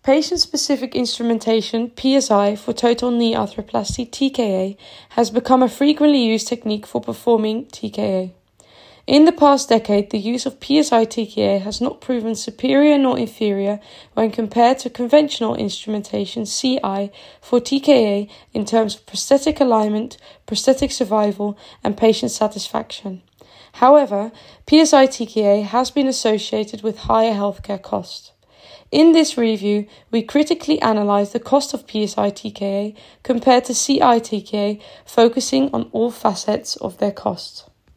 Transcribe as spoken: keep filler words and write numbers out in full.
Patient-specific instrumentation, P S I, for total knee arthroplasty, T K A, has become a frequently used technique for performing T K A. In the past decade, the use of P S I T K A has not proven superior nor inferior when compared to conventional instrumentation, C I, for T K A in terms of prosthetic alignment, prosthetic survival, and patient satisfaction. However, P S I T K A has been associated with higher healthcare costs. In this review, we critically analyze the cost of P S I T K A compared to C I T K A, focusing on all facets of their cost.